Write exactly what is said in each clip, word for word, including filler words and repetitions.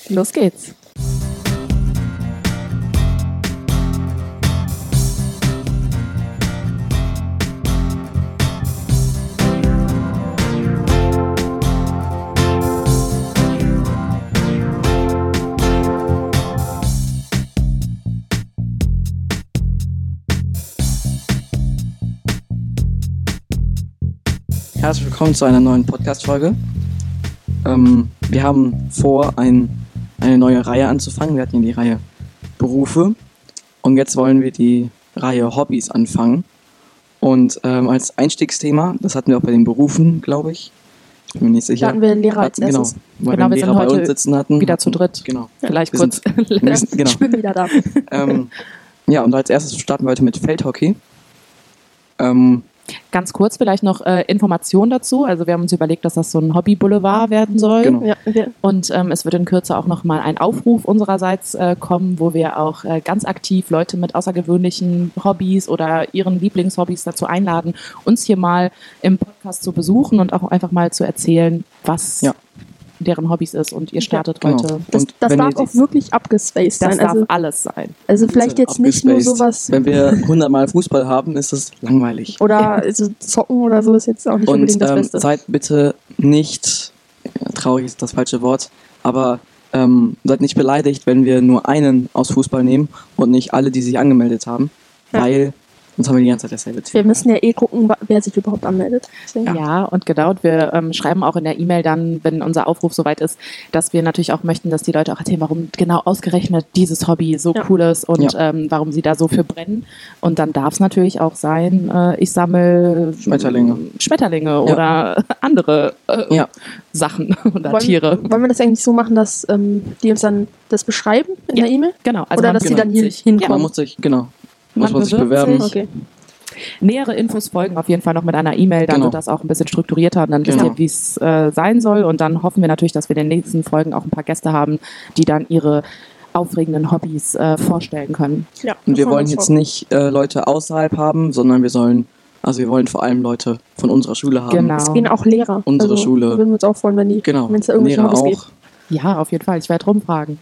Los geht's. Herzlich willkommen zu einer neuen Podcast-Folge. Ähm, wir haben vor, ein, eine neue Reihe anzufangen. Wir hatten ja die Reihe Berufe und jetzt wollen wir die Reihe Hobbys anfangen. Und ähm, als Einstiegsthema, das hatten wir auch bei den Berufen, glaube ich. Ich bin mir nicht sicher. Da hatten wir den Lehrer als erstes. Genau, weil Genau, wir wir einen sind Lehrer bei heute uns sitzen hatten. wieder zu dritt. Genau. Vielleicht Wir kurz. sind- wir sind- genau. Ich bin wieder da. Ähm, ja, und als erstes starten wir heute mit Feldhockey. Ähm, Ganz kurz vielleicht noch äh, Informationen dazu. Also wir haben uns überlegt, dass das so ein Hobby-Boulevard werden soll. Genau. Ja, wir, Und ähm, es wird in Kürze auch noch mal ein Aufruf unsererseits äh, kommen, wo wir auch äh, ganz aktiv Leute mit außergewöhnlichen Hobbys oder ihren Lieblingshobbys dazu einladen, uns hier mal im Podcast zu besuchen und auch einfach mal zu erzählen, was Ja. deren Hobbys ist. Und ihr startet genau. heute. das, Und das wenn darf ihr die- auch wirklich abgespaced Das sein. darf Also, alles sein. also vielleicht jetzt nicht nur abgespaced. sowas Wenn wir hundertmal Fußball haben, ist das langweilig. oder also zocken oder so ist jetzt auch nicht Und unbedingt das ähm, Beste. seid bitte nicht, ja, traurig ist das falsche Wort, aber ähm, seid nicht beleidigt, wenn wir nur einen aus Fußball nehmen und nicht alle, die sich angemeldet haben, Ja. weil sonst haben wir die ganze Zeit dasselbe Wir Thema. müssen ja eh gucken, wa- wer sich überhaupt anmeldet. Deswegen. Ja, und genau. Und wir ähm, schreiben auch in der E-Mail dann, wenn unser Aufruf soweit ist, dass wir natürlich auch möchten, dass die Leute auch erzählen, warum genau ausgerechnet dieses Hobby so Ja. cool ist und Ja. ähm, warum sie da so für brennen. Und dann darf es natürlich auch sein, äh, ich sammle Schmetterlinge. Schmetterlinge Ja. oder andere äh, Ja. Sachen oder Wollen, Tiere. wollen wir das eigentlich so machen, dass ähm, die uns dann das beschreiben in Ja. der E-Mail? Genau. Also Oder man dass sie bewirbt dann hier sich. hinkommen? Man muss sich, genau, muss Man man sich bewirbt bewerben. sich. Okay. Nähere Infos folgen auf jeden Fall noch mit einer E-Mail, dann Genau. wird das auch ein bisschen strukturierter und dann wisst Genau. ihr, wie es äh, sein soll. Und dann hoffen wir natürlich, dass wir in den nächsten Folgen auch ein paar Gäste haben, die dann ihre aufregenden Hobbys äh, vorstellen können. Ja, Und wir das wollen machen jetzt so. nicht äh, Leute außerhalb haben, sondern wir sollen, also wir wollen vor allem Leute von unserer Schule haben. Genau. Es gehen auch Lehrer. Unsere also, Schule. Würden wir uns auch freuen, wenn die, Genau, wenn es da irgendwelche Lehrer Hobbys auch. geht. Ja, auf jeden Fall. Ich werde rumfragen.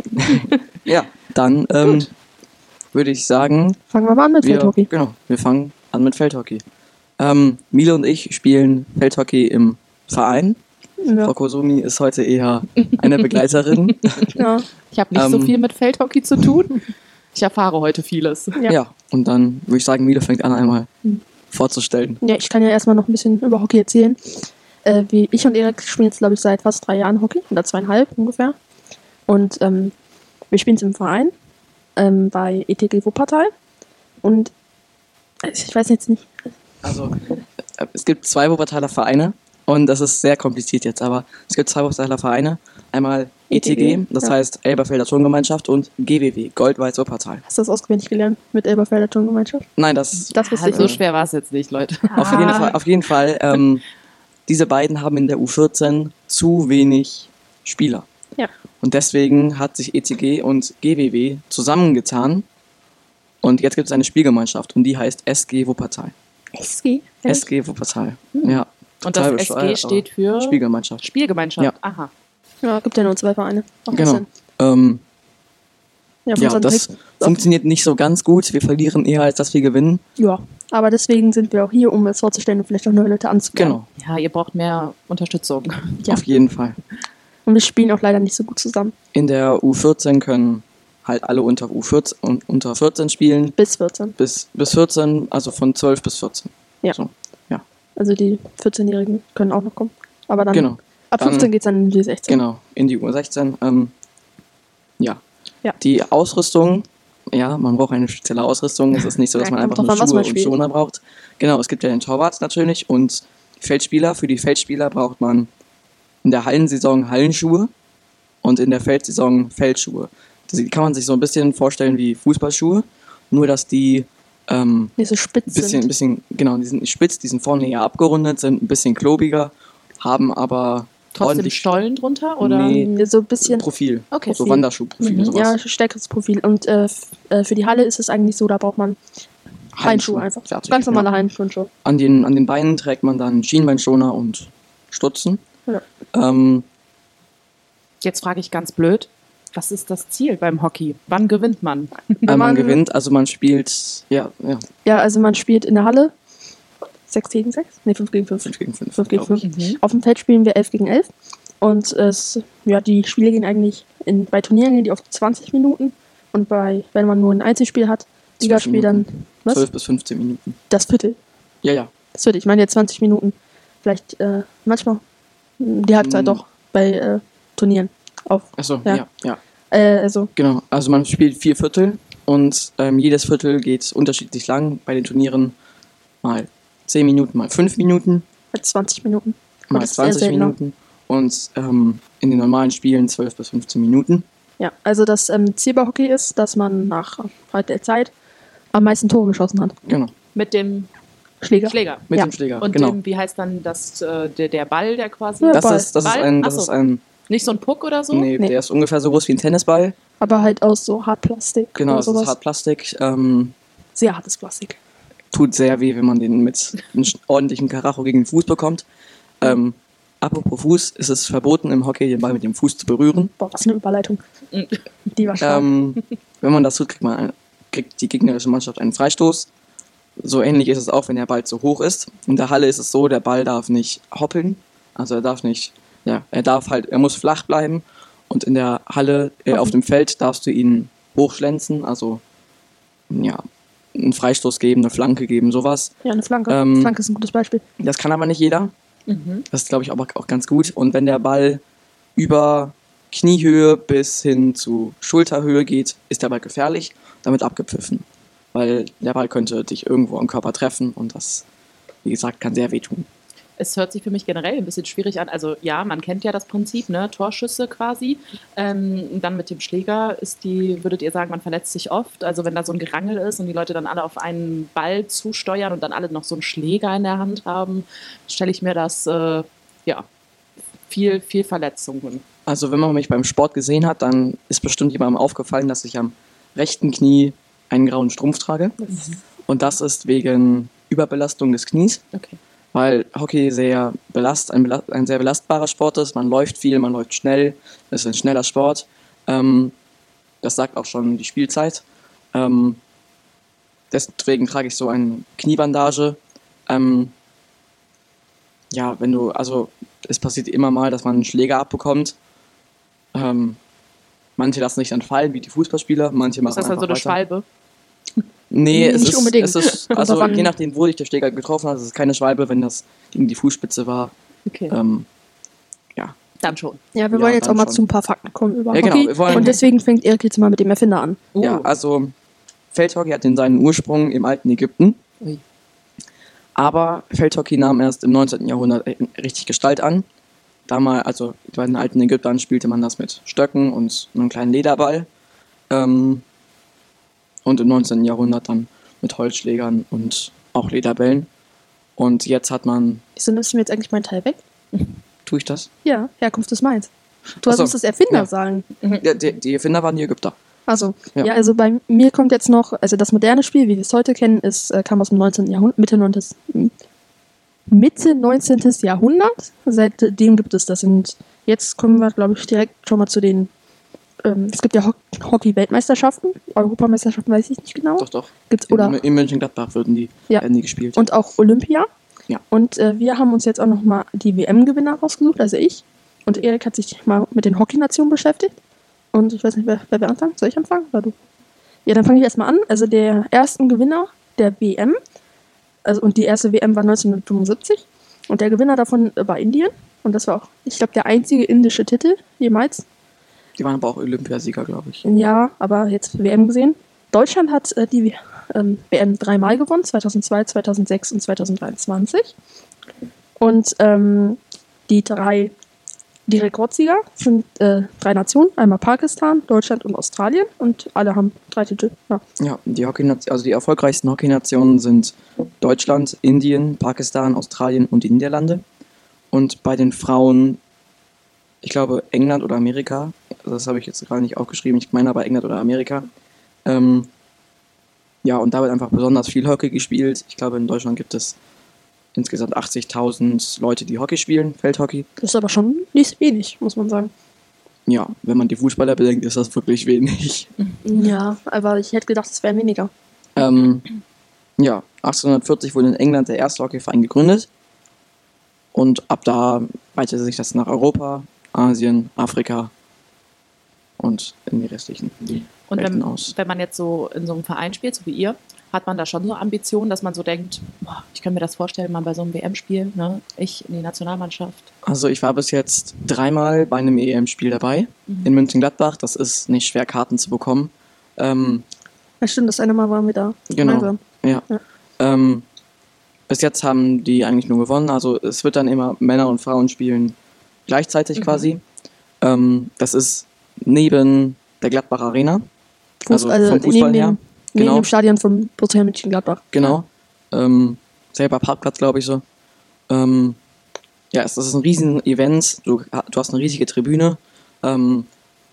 Ja, dann ähm, Gut. würde ich sagen, Fangen wir mal an mit wir, Feldhockey. genau, wir fangen an mit Feldhockey. Ähm, Mile und ich spielen Feldhockey im Verein. Ja. Frau Kosumi ist heute eher eine Begleiterin. Ja. Ich habe nicht so Ähm. viel mit Feldhockey zu tun. Ich erfahre heute vieles. Ja. ja. Und dann würde ich sagen, Mile fängt an, einmal Mhm. vorzustellen. Ja, ich kann ja erstmal noch ein bisschen über Hockey erzählen. Äh, wie ich und Erik spielen jetzt, glaube ich, seit fast drei Jahren Hockey, oder zweieinhalb ungefähr. Und ähm, wir spielen es im Verein ähm, bei E T G Wuppertal. Und äh, ich weiß jetzt nicht. Also, äh, es gibt zwei Wuppertaler Vereine und das ist sehr kompliziert jetzt, aber es gibt zwei Wuppertaler Vereine. Einmal E T G, E T G, das ja. heißt Elberfelder Turngemeinschaft, und G W W, Gold-Weiß Wuppertal. Hast du das auswendig gelernt mit Elberfelder Turngemeinschaft? Nein, das Das wusste ich Also so nicht. schwer war es jetzt nicht, Leute. auf jeden Fall. Auf jeden Fall ähm, diese beiden haben in der U vierzehn zu wenig Spieler. Ja. Und deswegen hat sich E T G und G W W zusammengetan und jetzt gibt es eine Spielgemeinschaft und die heißt S G Wuppertal. S G? S G Wuppertal. Hm. Ja. Und total das S G bescheuert, steht aber für Spielgemeinschaft. Spielgemeinschaft. Ja. Aha. Ja, gibt ja nur zwei Vereine. Macht Genau. Sinn. Ähm, Ja, von ja, unseren das Text- funktioniert nicht so ganz gut. Wir verlieren eher, als dass wir gewinnen. ja, aber deswegen sind wir auch hier, um es vorzustellen und vielleicht auch neue Leute anzulernen. Genau, Ja, ihr braucht mehr Unterstützung. Ja. auf jeden Fall. Und wir spielen auch leider nicht so gut zusammen. In der U vierzehn können halt alle unter U vierzehn und unter vierzehn spielen. Bis vierzehn. Bis, bis vierzehn, also von zwölf bis vierzehn. Ja. So, Also die vierzehnjährigen können auch noch kommen. Aber dann genau, ab Dann- fünfzehn geht es dann in die sechzehn. genau, in die U sechzehn. Ähm, ja. Ja. Die Ausrüstung, ja, man braucht eine spezielle Ausrüstung. Es ist nicht so, dass Ja, man kommt einfach drauf nur an, was Schuhe man und spielt. Schoner braucht. Genau, es gibt ja den Torwart natürlich und die Feldspieler. Für die Feldspieler braucht man in der Hallensaison Hallenschuhe und in der Feldsaison Feldschuhe. Die kann man sich so ein bisschen vorstellen wie Fußballschuhe, nur dass die ähm, Die so spitz bisschen, sind. bisschen, genau, die sind nicht spitz, die sind vorne eher abgerundet, sind ein bisschen klobiger, haben aber Trotzdem ordentlich Stollen drunter? Oder? Nee. So ein bisschen. Profil, Okay. so Wanderschuhprofil, Mhm. sowas. Ja, stärkeres Profil. Und äh, f- äh, für die Halle ist es eigentlich so, da braucht man Handschuhe einfach. Fertig, Ganz normale ja. Handschuhe. An den, an den Beinen trägt man dann Schienbeinschoner und Stutzen. Ja. Ähm, Jetzt frage ich ganz blöd. Was ist das Ziel beim Hockey? Wann gewinnt man? Äh, man, man- gewinnt, also man spielt, ja, ja, Ja, also man spielt in der Halle sechs gegen sechs? Ne, fünf gegen fünf. fünf gegen fünf. fünf gegen glaub fünf. ich. Mhm. Auf dem Feld spielen wir elf gegen elf. Und es, ja, die Spiele gehen eigentlich, in, bei Turnieren gehen die auf zwanzig Minuten. Und bei, wenn man nur ein Einzelspiel hat, Ligaspiel dann, was? zwölf bis fünfzehn Minuten. Das Viertel. Ja, ja. Das Viertel. Ich meine jetzt zwanzig Minuten. Vielleicht, äh, manchmal mh, die Halbzeit Hm. doch bei äh, Turnieren. Auf, Achso, Ja. ja. ja, ja. äh, also, Genau, also man spielt vier Viertel und ähm, jedes Viertel geht unterschiedlich lang. Bei den Turnieren mal zehn Minuten, mal fünf Minuten, halt zwanzig Minuten. mal das ist eher zwanzig seltener. Minuten und ähm, in den normalen Spielen zwölf bis fünfzehn Minuten. Ja, also das ähm, Ziel bei Hockey ist, dass man nach halt der Zeit am meisten Tore geschossen hat. Genau, Mit dem Schläger. Schläger. mit Ja. dem Schläger. Und genau. dem, wie heißt dann das, äh, der, der Ball, der quasi. Ja, das Ball. ist, das ist Ball? ein, das Ach so. ist ein, Nicht so ein Puck oder so? nee, Nee. der ist ungefähr so groß wie ein Tennisball. Aber halt aus so Hartplastik Genau, oder es sowas. ist Hartplastik. Ähm, Sehr hartes Plastik. tut sehr weh, wenn man den mit einem ordentlichen Karacho gegen den Fuß bekommt. Ähm, apropos Fuß, ist es verboten im Hockey, den Ball mit dem Fuß zu berühren. Boah, was eine Überleitung. Mhm. Die war stark. Ähm, wenn man das tut, kriegt, man ein, kriegt die gegnerische Mannschaft einen Freistoß. So ähnlich ist es auch, wenn der Ball zu hoch ist. In der Halle ist es so, der Ball darf nicht hoppeln. Also er darf nicht, ja, er darf halt, er muss flach bleiben. Und in der Halle, äh, auf dem Feld darfst du ihn hochschlänzen, also ja, einen Freistoß geben, eine Flanke geben, sowas. Ja, eine Flanke. ähm, Flanke ist ein gutes Beispiel. Das kann aber nicht jeder. Mhm. Das ist, glaube ich, aber auch ganz gut. Und wenn der Ball über Kniehöhe bis hin zu Schulterhöhe geht, ist der Ball gefährlich, damit abgepfiffen. Weil der Ball könnte dich irgendwo am Körper treffen und das, wie gesagt, kann sehr wehtun. Es hört sich für mich generell ein bisschen schwierig an. Also ja, man kennt ja das Prinzip, ne? Torschüsse quasi. Ähm, dann mit dem Schläger ist die, würdet ihr sagen, man verletzt sich oft. Also wenn da so ein Gerangel ist und die Leute dann alle auf einen Ball zusteuern und dann alle noch so einen Schläger in der Hand haben, stelle ich mir das, äh, ja, viel, viel Verletzungen. Also wenn man mich beim Sport gesehen hat, dann ist bestimmt jemandem aufgefallen, dass ich am rechten Knie einen grauen Strumpf trage. Und das ist wegen Überbelastung des Knies. Okay. Weil Hockey sehr belast, ein, belast, ein sehr belastbarer Sport ist. Man läuft viel, man läuft schnell. Es ist ein schneller Sport. Ähm, das sagt auch schon die Spielzeit. Ähm, deswegen trage ich so eine Kniebandage. Ähm, ja, wenn du, also es passiert immer mal, dass man einen Schläger abbekommt. Ähm, manche lassen sich dann fallen, wie die Fußballspieler. Manche machen Ist das dann so einfach eine weiter. Schwalbe? Nee, es Nicht ist, unbedingt. es ist, Kommt also drauf an. je nachdem, wo dich der Schläger getroffen hat, es ist keine Schwalbe, wenn das gegen die Fußspitze war. Okay. Ähm, ja. Dann schon. Ja, wir ja, wollen jetzt auch dann mal schon. zu ein paar Fakten kommen über Ja, genau, Hockey. wir wollen- Und deswegen fängt Erik jetzt mal mit dem Erfinder an. Uh. Ja, also Feldhockey hat in seinen Ursprung im alten Ägypten, Ui. aber Feldhockey nahm erst im neunzehnten Jahrhundert richtig Gestalt an. Damals, also bei den alten Ägyptern spielte man das mit Stöcken und einem kleinen Lederball. Ähm, und im neunzehnten Jahrhundert dann mit Holzschlägern und auch Lederbällen. Und jetzt hat man, Wieso nimmst du mir jetzt eigentlich meinen Teil weg? tue ich das? Ja, Herkunft ist meins. Du Ach so. musst das Erfinder Ja. sagen. Ja, die, die Erfinder waren die Ägypter. Also, Ja. ja. also bei mir kommt jetzt noch, also das moderne Spiel, wie wir es heute kennen, ist, äh, kam aus dem neunzehnten Jahrhundert, Mitte neunzehnten. Mitte neunzehnten. Jahrhundert. Seitdem gibt es das. Und jetzt kommen wir, glaube ich, direkt schon mal zu den, ähm, es gibt ja Ho Hockey-Weltmeisterschaften, Europameisterschaften weiß ich nicht genau. Doch, doch. Gibt's, oder, In, in Mönchengladbach würden die, Ja. werden die gespielt. und auch Olympia. Ja. Und äh, wir haben uns jetzt auch noch mal die W M-Gewinner rausgesucht, also ich. Und Erik hat sich mal mit den Hockeynationen beschäftigt. Und ich weiß nicht, wer, wer will anfangen? Soll ich anfangen? Oder du? Ja, dann fange ich erstmal an. Also der ersten Gewinner der W M, also und die erste W M war neunzehnhundertfünfundsiebzig. Und der Gewinner davon war Indien. Und das war auch, ich glaube, der einzige indische Titel jemals. Die waren aber auch Olympiasieger, glaube ich. Ja, aber jetzt W M gesehen. Deutschland hat äh, die ähm, W M dreimal gewonnen, zweitausendzwei, zweitausendsechs und zweitausenddreiundzwanzig. Und ähm, die drei, die Rekordsieger sind äh, drei Nationen, einmal Pakistan, Deutschland und Australien. Und alle haben drei Titel. Ja. Ja, die Hockey also die erfolgreichsten Hockeynationen sind Deutschland, Indien, Pakistan, Australien und die Niederlande. Und bei den Frauen, ich glaube England oder Amerika, das habe ich jetzt gerade nicht aufgeschrieben, ich meine aber England oder Amerika. Ähm, ja, und da wird einfach besonders viel Hockey gespielt. Ich glaube, in Deutschland gibt es insgesamt achtzigtausend Leute, die Hockey spielen, Feldhockey. Das ist aber schon nicht wenig, muss man sagen. Ja, wenn man die Fußballer bedenkt, ist das wirklich wenig. Ja, aber ich hätte gedacht, es wären weniger. Ähm, ja, achtzehnhundertvierzig wurde in England der erste Hockeyverein gegründet. Und ab da weitete sich das nach Europa, Asien, Afrika und in die restlichen Und Welten wenn, aus. wenn man jetzt so in so einem Verein spielt, so wie ihr, hat man da schon so Ambitionen, dass man so denkt, boah, ich kann mir das vorstellen, mal bei so einem W M-Spiel, ne? Ich in die Nationalmannschaft. Also ich war bis jetzt dreimal bei einem E M-Spiel dabei Mhm. in Mönchengladbach. Das ist nicht schwer, Karten zu bekommen. Ähm, Ja, stimmt, das eine Mal waren wir da. Genau. Gemeinsam. Ja. Ja. Ähm, bis jetzt haben die eigentlich nur gewonnen. Also es wird dann immer Männer und Frauen spielen gleichzeitig Mhm. quasi. Ähm, das ist neben der Gladbach Arena. Fuß, Also also vom Fußball neben, her. dem, neben Genau. dem Stadion von Borussia Mönchengladbach. Genau. Ähm, selber Parkplatz, glaube ich so. Ähm, ja, es das ist ein riesen Event. Du, du hast eine riesige Tribüne. Ähm,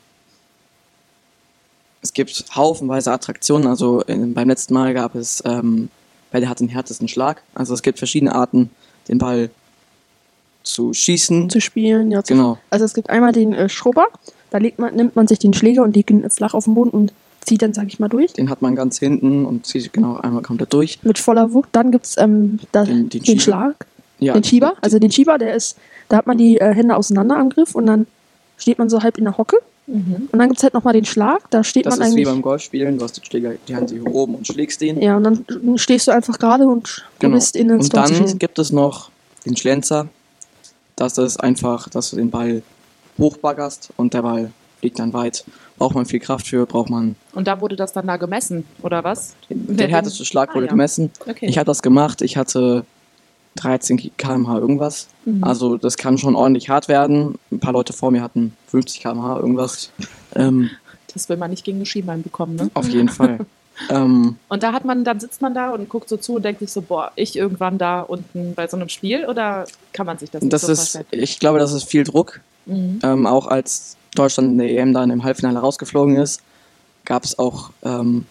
es gibt haufenweise Attraktionen. Also in, beim letzten Mal gab es, ähm, wer hat den härtesten Schlag. Also es gibt verschiedene Arten, den Ball zu schießen. Zu spielen, ja. Zu Genau. Also es gibt einmal den äh, Schrubber, da legt man, nimmt man sich den Schläger und legt ihn flach auf den Boden und zieht dann, sag ich mal, durch. Den hat man ganz hinten und zieht genau einmal komplett durch. Mit voller Wucht. Dann gibt es ähm, da- Den- den, den Schieber. Schlag, Ja, den Schieber. Also den Schieber, der ist, da hat man die äh, Hände auseinander am Griff und dann steht man so halb in der Hocke. Mhm. Und dann gibt es halt nochmal den Schlag, da steht das man ist wie eigentlich. beim Golfspielen. Du hast den Schläger, die Hand hier oben und schlägst den. Ja, und dann stehst du einfach gerade und Genau. probierst ihn ins Und Tor zu dann schießen. gibt es noch den Schlenzer. Das ist einfach, dass du den Ball hochbaggerst und der Ball fliegt dann weit. Braucht man viel Kraft für, braucht man... Und da wurde das dann da gemessen, oder was? Der härteste Schlag Ah, wurde ja. gemessen. Okay. Ich habe das gemacht. Ich hatte dreizehn Kilometer pro Stunde irgendwas. Mhm. Also das kann schon ordentlich hart werden. Ein paar Leute vor mir hatten fünfzig Kilometer pro Stunde irgendwas. Ähm, Das will man nicht gegen eine Schienbein bekommen, ne? auf jeden Fall. ähm, Und da hat man, dann sitzt man da und guckt so zu und denkt sich so, boah, ich irgendwann da unten bei so einem Spiel, oder kann man sich das nicht das so ist, vorstellen? ich glaube, das ist viel Druck. Mhm. Ähm, auch als Deutschland in der E M dann im Halbfinale rausgeflogen ist, gab es auch ähm,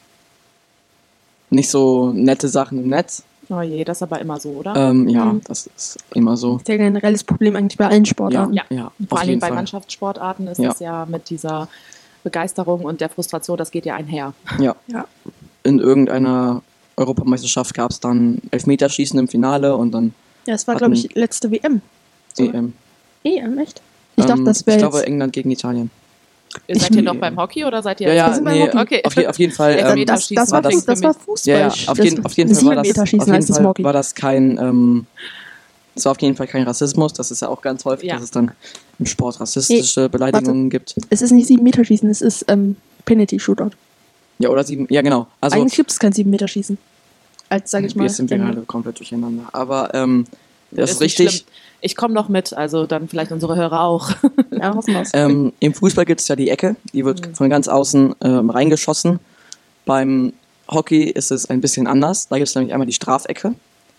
nicht so nette Sachen im Netz. Oh je, das ist aber immer so, oder? Ähm, ja, Mhm. das ist immer so. Das ist ja ein generelles Problem eigentlich bei allen Sportarten. Ja. Ja, Und vor auf allem jeden bei Fall. Mannschaftssportarten ist Ja. das ja mit dieser Begeisterung und der Frustration, das geht ja einher. Ja. Ja. In irgendeiner Europameisterschaft gab es dann Elfmeterschießen im Finale und dann Ja, es war, Hatten- glaube ich, letzte W M. So. E M. E M, echt? Ich dachte, Ähm, das ich wäre glaube jetzt. England gegen Italien. Seid Ich- ihr noch beim Hockey oder seid ihr Ja, jetzt- ja, Wir sind beim nee, Hockey. Okay. auf, je, auf jeden Fall. Ja, Ähm, das, Elfmeter das, schießen das, war, klingt Fuß, das für war mich- Fußball. ja, ja, auf das, jeden, auf jeden Fall war das, Sieben-Meter-Schießen auf jeden heißt das Fall im Hockey. war das kein, ähm, das war auf jeden Fall kein Rassismus. Das ist ja auch ganz häufig, Ja. dass es dann im Sport rassistische Beleidigungen gibt. Es ist nicht Sieben-Meter-Schießen, es ist ähm, Penalty-Shootout. Ja, oder sieben, ja genau. Also Eigentlich gibt es kein Sieben-Meter-Schießen. Als, sage ich mal. wir sind wir ähm, gerade komplett durcheinander. Aber ähm, das ist, nicht richtig. schlimm. Ich komme noch mit, also dann vielleicht unsere Hörer auch. Ja, hoffen wir's. Ähm, Im Fußball gibt es ja die Ecke, die wird Mhm. von ganz außen ähm, reingeschossen. Beim Hockey ist es ein bisschen anders. Da gibt es nämlich einmal die Strafecke.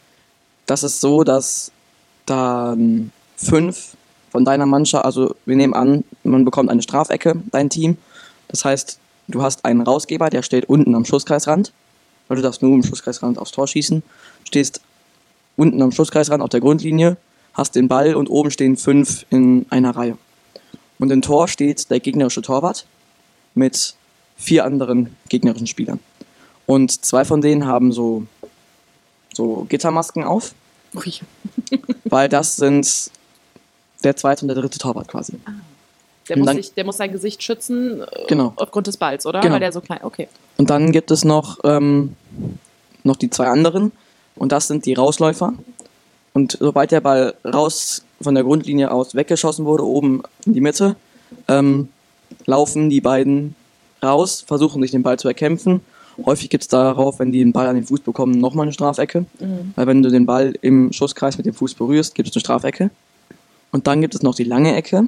Das ist so, dass dann fünf von deiner Mannschaft, also wir nehmen an, man bekommt eine Strafecke, dein Team. Das heißt, du hast einen Rausgeber, der steht unten am Schusskreisrand, weil du darfst nur im Schusskreisrand aufs Tor schießen. Stehst unten am Schusskreisrand auf der Grundlinie, hast den Ball und oben stehen fünf in einer Reihe. Und im Tor steht der gegnerische Torwart mit vier anderen gegnerischen Spielern. Und zwei von denen haben so, so Gittermasken auf, Ui. weil das sind der zweite und der dritte Torwart quasi. Der Und muss, dann- sich, der muss sein Gesicht schützen, äh, Genau. aufgrund des Balls, oder? Genau. Weil der so klein, okay. Und dann gibt es noch, ähm, noch die zwei anderen und das sind die Rausläufer. Und sobald der Ball raus von der Grundlinie aus weggeschossen wurde, oben in die Mitte, ähm, laufen die beiden raus, versuchen sich den Ball zu erkämpfen. Häufig gibt es darauf, wenn die den Ball an den Fuß bekommen, nochmal eine Strafecke. Mhm. Weil wenn du den Ball im Schusskreis mit dem Fuß berührst, gibt es eine Strafecke. Und dann gibt es noch die lange Ecke.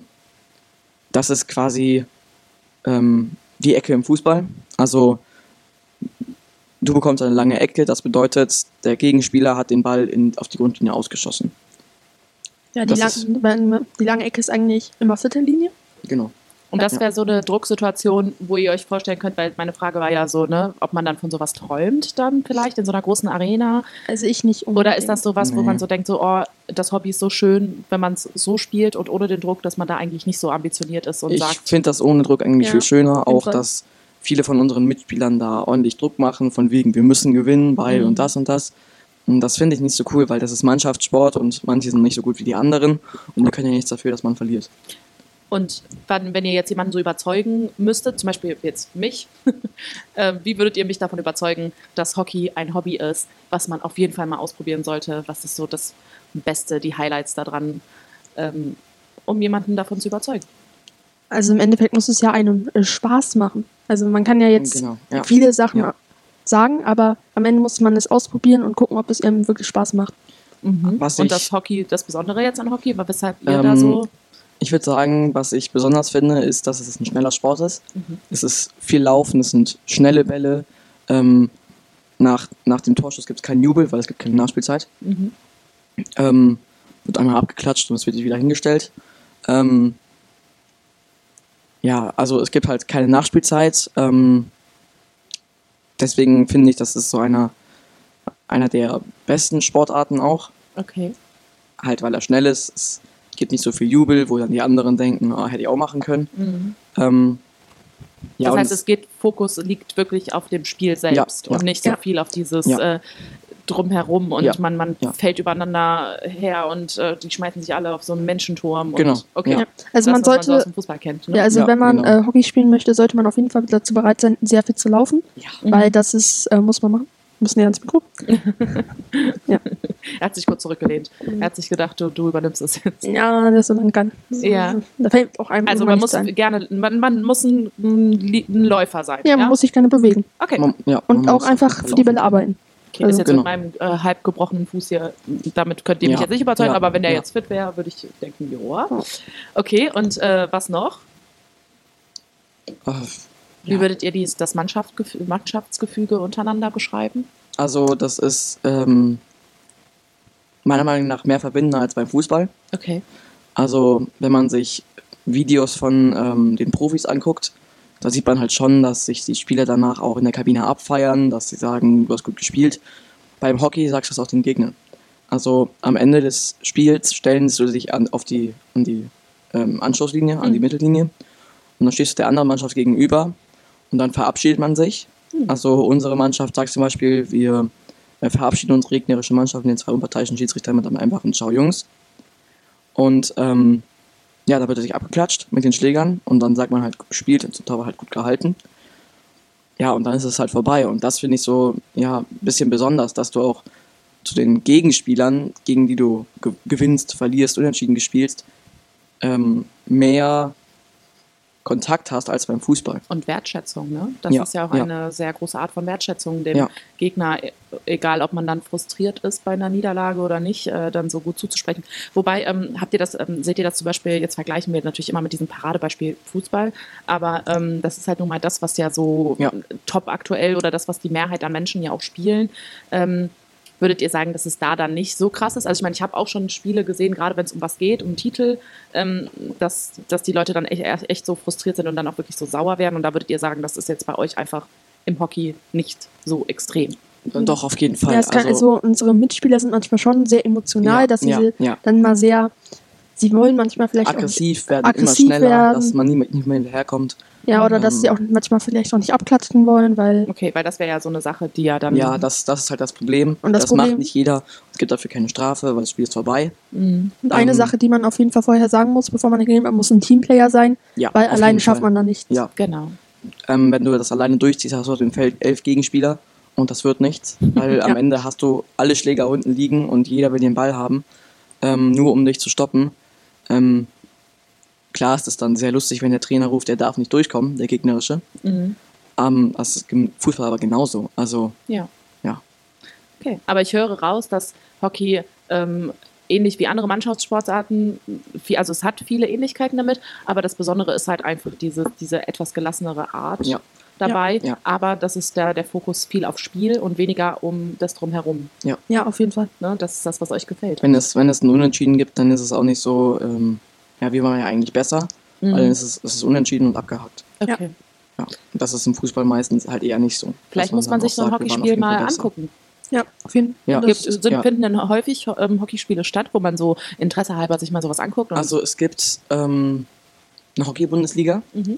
Das ist quasi ähm, die Ecke im Fußball. Also du bekommst eine lange Ecke, das bedeutet, der Gegenspieler hat den Ball in, auf die Grundlinie ausgeschossen. Ja, die, das lang, die lange Ecke ist eigentlich immer Viertellinie. Genau. Und das Ja. wäre so eine Drucksituation, wo ihr euch vorstellen könnt, weil meine Frage war ja so, ne, ob man dann von sowas träumt dann vielleicht in so einer großen Arena. Also ich nicht unbedingt. Oder ist das sowas, wo Nee. man so denkt, so, oh, das Hobby ist so schön, wenn man es so spielt und ohne den Druck, dass man da eigentlich nicht so ambitioniert ist und Ich sagt, finde das ohne Druck eigentlich Ja, viel schöner, auf jeden auch Fall. dass viele von unseren Mitspielern da ordentlich Druck machen, von wegen, wir müssen gewinnen, weil Mhm. und das und das. Und das finde ich nicht so cool, weil das ist Mannschaftssport und manche sind nicht so gut wie die anderen und die können ja nichts dafür, dass man verliert. und wann, wenn ihr jetzt jemanden so überzeugen müsstet, zum Beispiel jetzt mich, äh, wie würdet ihr mich davon überzeugen, dass Hockey ein Hobby ist, was man auf jeden Fall mal ausprobieren sollte? Was ist so das Beste, die Highlights daran, ähm, um jemanden davon zu überzeugen? Also im Endeffekt muss es ja einem äh, Spaß machen. Also man kann ja jetzt Genau, ja. viele Sachen Ja. sagen, aber am Ende muss man es ausprobieren und gucken, ob es einem wirklich Spaß macht. Was Und ich- das Hockey, das Besondere jetzt an Hockey, war weshalb ihr Ähm, da so... Ich würde sagen, was ich besonders finde, ist, dass es ein schneller Sport ist. Mhm. Es ist viel Laufen, es sind schnelle Bälle. Ähm, nach, nach dem Torschuss gibt es keinen Jubel, weil es gibt keine Nachspielzeit. Mhm. Ähm, wird einmal abgeklatscht und es wird wieder hingestellt. Ähm, ja, also es gibt halt keine Nachspielzeit. Ähm, deswegen finde ich, das ist so einer, einer der besten Sportarten auch. Okay. Halt, weil er schnell ist. Es gibt nicht so viel Jubel, wo dann die anderen denken, oh, hätte ich auch machen können. Mhm. Ähm, ja, Das und heißt, es geht, Fokus liegt wirklich auf dem Spiel selbst Ja, ja. und nicht so Ja. viel auf dieses Ja. äh, Drumherum und Ja. man, man Ja. fällt übereinander her und äh, die schmeißen sich alle auf so einen Menschenturm. Genau. Und, okay. Ja. Ja. Also das, man was man so aus sollte, dem Fußball kennt. Ne? ja, also Ja, wenn man genau. äh, Hockey spielen möchte, sollte man auf jeden Fall dazu bereit sein, sehr viel zu laufen, Ja. Mhm. weil das ist, äh, muss man machen. Müssen ja ins Mikro. Er hat sich kurz zurückgelehnt. Er hat sich gedacht, du, du übernimmst es jetzt. Ja, das so lang kann. Ja. Da fällt auch einem Also irgendwann man muss nichts ein. gerne, man, man muss ein, ein Läufer sein. Ja, man muss sich gerne bewegen. Okay. Man, ja, Und man auch muss einfach auf für die jeden Bälle Fall arbeiten. Okay, ist Also- jetzt Genau. mit meinem äh, halb gebrochenen Fuß hier, damit könnt ihr mich Ja. jetzt nicht überzeugen, Ja. aber wenn der Ja. jetzt fit wäre, würde ich denken, joa. Okay, und äh, was noch? laufen. Wie Ja. würdet ihr dies, das Mannschaftsgefüge, Mannschaftsgefüge untereinander beschreiben? Also das ist ähm, meiner Meinung nach mehr verbindender als beim Fußball. Okay. Also wenn man sich Videos von ähm, den Profis anguckt, da sieht man halt schon, dass sich die Spieler danach auch in der Kabine abfeiern, dass sie sagen, du hast gut gespielt. Beim Hockey sagst du das auch den Gegnern. Also am Ende des Spiels stellen sie sich an, auf die, an die ähm, Anstoßlinie, an die Mhm. Mittellinie und dann stehst du der anderen Mannschaft gegenüber und dann verabschiedet man sich. Mhm. Also unsere Mannschaft sagt zum Beispiel, wir äh, verabschieden unsere gegnerische Mannschaft und den zwei unparteiischen Schiedsrichter mit einem einfachen Ciao Jungs. Und ähm, ja, da wird er sich abgeklatscht mit den Schlägern und dann sagt man halt gut gespielt und zum Teil halt gut gehalten. Ja, und dann ist es halt vorbei. Und das finde ich so, ja, ein bisschen besonders, dass du auch zu den Gegenspielern, gegen die du ge gewinnst, verlierst, unentschieden gespielst, ähm, mehr Kontakt hast als beim Fußball. Und Wertschätzung, ne? Das Ja, ist ja auch ja. eine sehr große Art von Wertschätzung, dem Ja. Gegner, e- egal ob man dann frustriert ist bei einer Niederlage oder nicht, äh, dann so gut zuzusprechen. Wobei, ähm, habt ihr das, ähm, seht ihr das zum Beispiel, jetzt vergleichen wir natürlich immer mit diesem Paradebeispiel Fußball, aber ähm, das ist halt nun mal das, was ja so Ja. top aktuell oder das, was die Mehrheit der Menschen ja auch spielen. Ähm, Würdet ihr sagen, dass es da dann nicht so krass ist? Also ich meine, ich habe auch schon Spiele gesehen, gerade wenn es um was geht, um Titel, ähm, dass, dass die Leute dann echt, echt so frustriert sind und dann auch wirklich so sauer werden. Und da würdet ihr sagen, das ist jetzt bei euch einfach im Hockey nicht so extrem. Und doch, auf jeden Fall. Ja, es kann, also, unsere Mitspieler sind manchmal schon sehr emotional, Ja, dass sie ja, ja. dann mal sehr, sie wollen manchmal vielleicht aggressiv werden, aggressiv immer schneller, werden. dass man nie, nicht mehr hinterherkommt. auch, ja, oder dass ähm, sie auch manchmal vielleicht auch nicht abklatschen wollen, weil Okay, weil das wäre ja so eine Sache, die ja dann... Ja, das, das ist halt das Problem. Und das das Problem- macht nicht jeder. Es gibt dafür keine Strafe, weil das Spiel ist vorbei. Mhm. und eine ähm, Sache, die man auf jeden Fall vorher sagen muss, bevor man hingeht, man muss ein Teamplayer sein, Ja, weil auf alleine jeden schafft Fall. man da nichts. Ja, Genau. ähm, wenn du das alleine durchziehst, hast du auf dem Feld elf Gegenspieler und das wird nichts, weil am Ja. Ende hast du alle Schläger unten liegen und jeder will den Ball haben, ähm, nur um dich zu stoppen. Ähm, klar ist es dann sehr lustig, wenn der Trainer ruft, der darf nicht durchkommen, der gegnerische. Mhm. Ähm, das ist im Fußball aber genauso. Also Ja. ja, Okay, aber ich höre raus, dass Hockey ähm, ähnlich wie andere Mannschaftssportarten, viel, also es hat viele Ähnlichkeiten damit, aber das Besondere ist halt einfach diese, diese etwas gelassenere Art Ja. dabei, Ja. aber das ist der, der Fokus viel auf Spiel und weniger um das Drumherum. Ja, auf jeden Fall. Ne? Das ist das, was euch gefällt. wenn es, wenn es ein Unentschieden gibt, dann ist es auch nicht so, ähm, ja, wir waren ja eigentlich besser, Mhm. Weil es ist, es ist unentschieden und abgehakt. Okay. Ja. Und das ist im Fußball meistens halt eher nicht so. Vielleicht Dass muss man dann sich so auch ein sagt, wir waren auf Hockeyspiel jeden Fall mal besser. angucken. Ja, auf jeden Fall. Ja. Gibt, sind, ja. Finden denn häufig ähm, Hockeyspiele statt, wo man so Interesse halber sich mal sowas anguckt? Und Also es gibt ähm, eine Hockey-Bundesliga. mhm.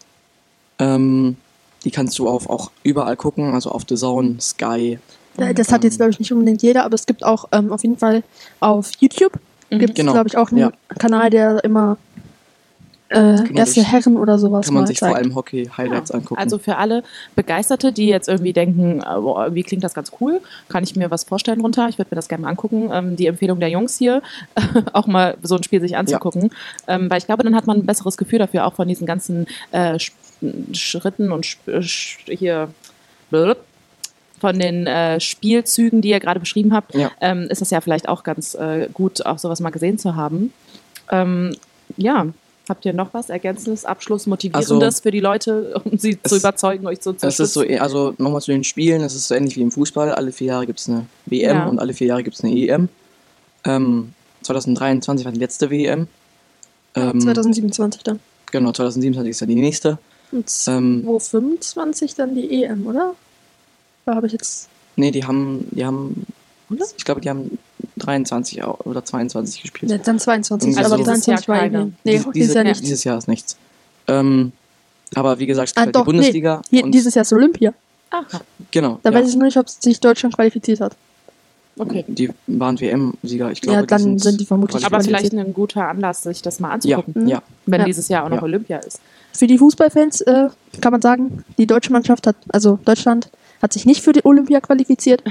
Ähm, die kannst du auf, auch überall gucken, also auf The Zone, Sky. Ja, das hat jetzt, glaube ich, nicht unbedingt jeder, aber es gibt auch ähm, auf jeden Fall auf YouTube, Mhm. gibt es, Genau. glaube ich, auch einen Ja. Kanal, der immer äh, Genau, erste ich- Herren oder sowas Kann man mal sich zeigt. vor allem Hockey-Highlights Ja, angucken. also für alle Begeisterte, die jetzt irgendwie denken, äh, boah, irgendwie klingt das ganz cool, kann ich mir was vorstellen drunter. Ich würde mir das gerne mal angucken. Ähm, die Empfehlung der Jungs hier, auch mal so ein Spiel sich anzugucken. Ähm, weil ich glaube, dann hat man ein besseres Gefühl dafür, auch von diesen ganzen äh, Sch- Schritten und Sch- Sch- hier blub, von den äh, Spielzügen, die ihr gerade beschrieben habt, Ja. ähm, ist es ja vielleicht auch ganz äh, gut, auch sowas mal gesehen zu haben. Ähm, ja, habt ihr noch was Ergänzendes, Abschlussmotivierendes Also, für die Leute, um sie zu es- überzeugen, euch zu Es ist unterstützen? so, eh- also nochmal zu den Spielen, es ist so ähnlich wie im Fußball. Alle vier Jahre gibt es eine W M Ja. und alle vier Jahre gibt es eine E M. Ähm, zwanzig dreiundzwanzig war die letzte W M. Ähm, zwanzig siebenundzwanzig dann. Genau, zwanzig siebenundzwanzig ist ja die nächste. Und Ähm, zweitausendfünfundzwanzig dann die E M, oder? Da habe ich jetzt. nee, die haben, die haben, Oder? ich glaube, die haben dreiundzwanzig au- oder zweiundzwanzig gespielt. Ne, dann zweiundzwanzig, Irgendwie aber so. dreiundzwanzig Dieses Jahr war keine. E M. Nee, Dies- dieses diese- Jahr nicht. Dieses Jahr ist nichts. Ähm, aber wie gesagt, es gibt Ah, halt doch, die Bundesliga. nee, hier, und, dieses Jahr ist Olympia. Aha, genau, Da ja, weiß ich nur nicht, ob sich Deutschland qualifiziert hat. okay. die waren W M-Sieger. Ich glaube, Ja, dann sind die vermutlich Aber qualifiziert. vielleicht ein guter Anlass, sich das mal Ja, anzugucken, ja. wenn Ja. dieses Jahr auch noch Ja. Olympia ist. Für die Fußballfans äh, kann man sagen, die deutsche Mannschaft hat, also Deutschland, hat sich nicht für die Olympia qualifiziert.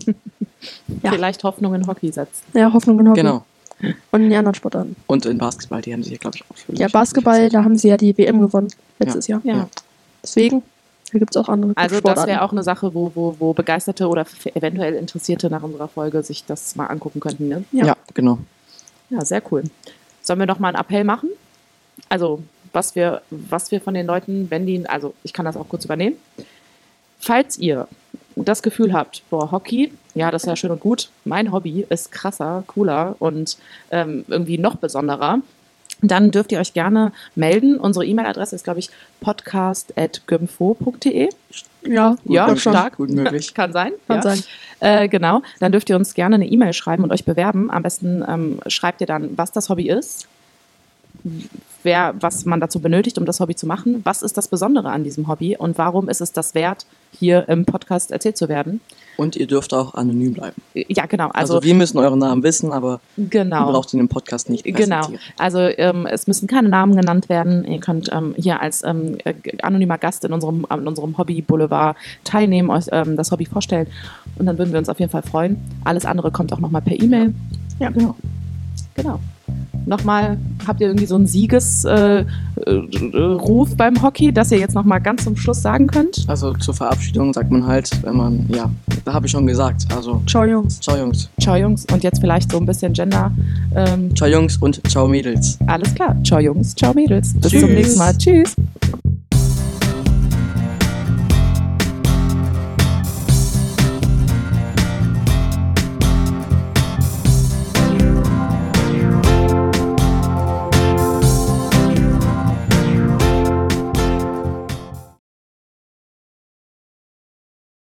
Ja. Vielleicht Hoffnung in Hockey setzt. Ja, Hoffnung und Hockey. Genau. Und in die anderen Sportarten. Und in Basketball, die haben sich, glaube ich, auch für Ja, Basketball, da haben sie ja die W M gewonnen letztes Jahr. Ja. Ja. Deswegen, da gibt es auch andere Also das Sportarten. wäre auch eine Sache, wo, wo, wo Begeisterte oder f- eventuell Interessierte nach unserer Folge sich das mal angucken könnten. Ne? Ja. Ja, genau. Ja, sehr cool. Sollen wir noch mal einen Appell machen? Also, was wir, was wir von den Leuten, wenn die, also ich kann das auch kurz übernehmen. Falls ihr das Gefühl habt, boah, Hockey, ja, das ist ja schön und gut, mein Hobby ist krasser, cooler und ähm, irgendwie noch besonderer, dann dürft ihr euch gerne melden. Unsere E-Mail-Adresse ist, glaube ich, podcast at gymfo punkt de. Ja, Ja, glaub schon. stark. Gut möglich. Kann sein. Kann ja. sein. Äh, genau. Dann dürft ihr uns gerne eine E-Mail schreiben und euch bewerben. Am besten ähm, schreibt ihr dann, was das Hobby ist, wer, was man dazu benötigt, um das Hobby zu machen. Was ist das Besondere an diesem Hobby und warum ist es das wert, hier im Podcast erzählt zu werden? Und ihr dürft auch anonym bleiben. Ja, genau. Also, Also, wir müssen euren Namen wissen, aber genau. ihr braucht ihn im Podcast nicht Genau, präsentieren. also ähm, es müssen keine Namen genannt werden. Ihr könnt ähm, hier als ähm, äh, anonymer Gast in unserem, an unserem Hobby-Boulevard teilnehmen, euch ähm, das Hobby vorstellen und dann würden wir uns auf jeden Fall freuen. Alles andere kommt auch nochmal per E-Mail. Ja, Genau. Genau. Nochmal, habt ihr irgendwie so einen Siegesruf äh, äh, Ruf beim Hockey, dass ihr jetzt nochmal ganz zum Schluss sagen könnt? Also zur Verabschiedung sagt man halt, wenn man, ja, da habe ich schon gesagt. Also, Ciao, Jungs. ciao Jungs. Ciao Jungs und jetzt vielleicht so ein bisschen Gender. Ähm, Ciao Jungs und ciao Mädels. alles klar. Ciao Jungs, ciao Mädels. Bis Tschüss. zum nächsten Mal. Tschüss.